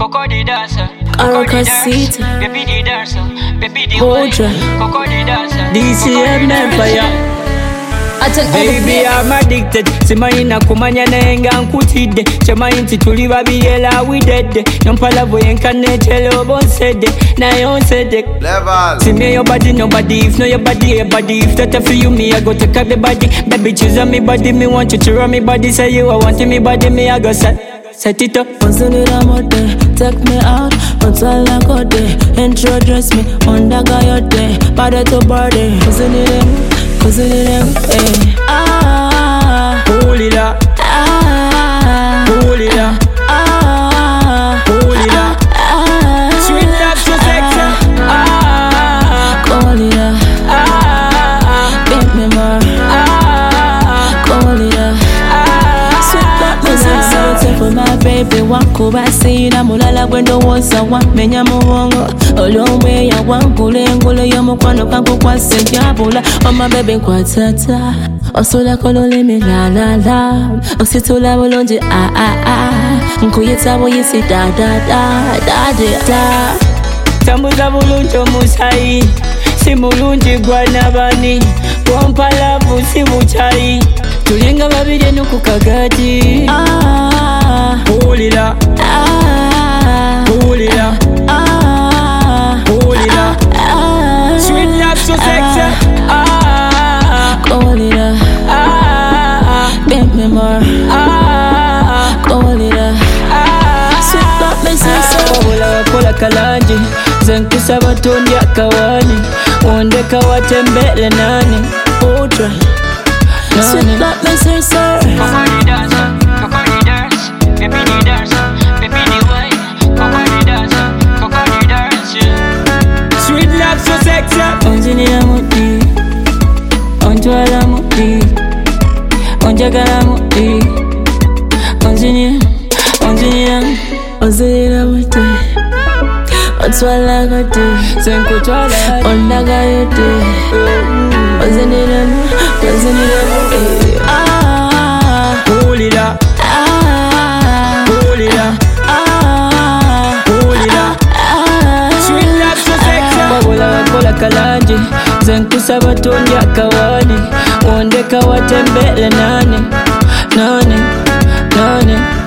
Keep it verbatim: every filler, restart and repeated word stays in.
Coco the dancer, Aracasita, baby the dancer, baby the Boja, Coco the dancer, D C M Empire. Baby, I'm addicted. Simaina kumanya nenga nkutide. Chamainti tuli babiri era we dead. Yompala boyenka netelo bonsede. Na yonsede. Level. See me your body, nobody. If no your body, your body. If that for you, me I go take up the body. Baby, choose on me body. Me want you to run me body. Say you I want me body. Me I go set. Set it up. once in the mode, take me out, once I like a day, introduce me, on the guy out there, body to body, once in the once in the eh. Ah, pull it up, ah, pull it up, ah, pull it up, ah, sweet love so sexy, ah, call it up, ah, get me more, ah, call it up, sweet love me sexy for my baby, wako basi na mulala gwendo wosa wa menya muwongo olomwe ya wangule ngolo yo mukwano kangu kwa senjabula oh my baby nkwatata osola kolole me la la la ositula bulonje ah ah ah nkuyita boyisi da da da da da tambuza bulungi omusayi si mulungi gwa nabani wampala busi buchayi tulinga babiri eno ku kagati ah pulira ah pulira ah pulira ah sweet love so sexy ah call it up ah get me more ah call it up sweet love me sexy wabula kola kalanje zenkusaba tondi akawani wondeka watembele nani ultra sweet love me sexy Coco the dancer, Coco the dance, baby the dancer, baby the wine, Coco the dancer, Coco the dance, yeah. sweet love so sexy onzinira muti ontwala muti onjagala muti onzinira onzinira onzinira muti ontwala muti senkutwala ondaga yote onzinira onzinira muti ah pulira ah pulira ah pulira sweet love so sexy wabula kola kalanje zenkusaba tondi akawani wondeka watembele nani nani nani